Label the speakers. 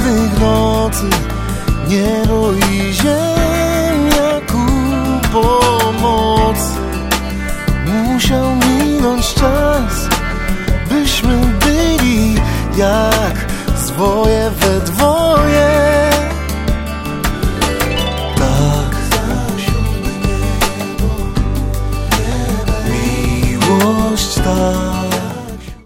Speaker 1: swych nocy, niebo i ziemia ku pomocy. Musiał minąć czas, byśmy byli jak zwoje we dwoje. Tak, miłość tak.